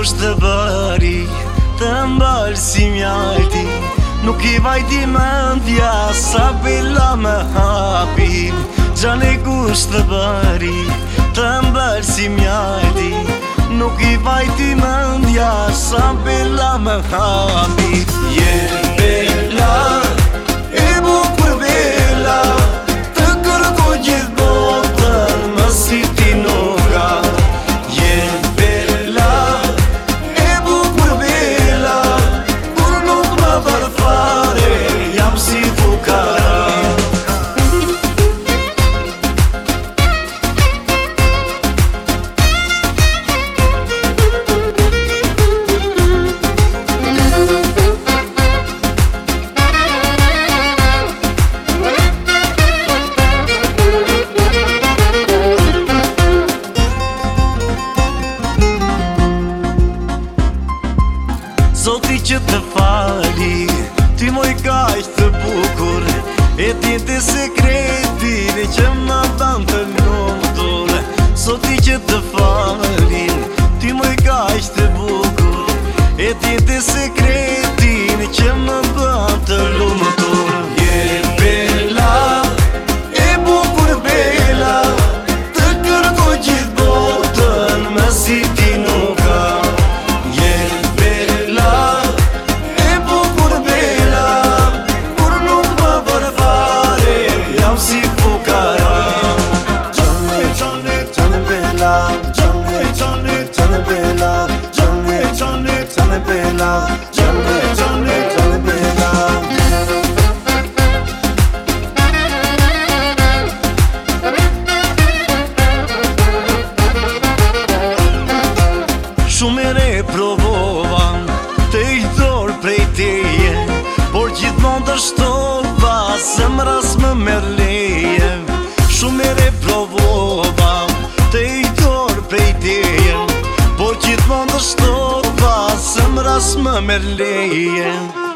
gusht të bëri, të mbalë si mjalti. Nuk I vajti mendja sa bella me hapi. Gjane gusht të bëri, të mbalë si mjalti. Nuk I vajti mendja sa bella me hapi. Je bella, e bukur bella, të kërkoj gjithë botën, më si ti nuk ka. Je bella, e bukur bella, kur nuk më bërë fare, jam si fukara. Zoti që të fali, ti moj kaq të bukur, e ti të sekretin që më ban të lumtur. Zoti që të fali, ti moj kaq të bukur, e ti të sekretin që më ban të lumtur. Je bella, e bukur bella, të kërkoj gjithë botën, më si ti nuk ka. Si fukara. Gjane bella, gjane bella, gjane bella, gjane bella. Shumë ere provova të I dorë prej teje, por gjithmonë të shtova, zemras më merr leje. Shumë ere provova të I dorë prej teje, por gjithmonë të shtova, zemras më merr leje.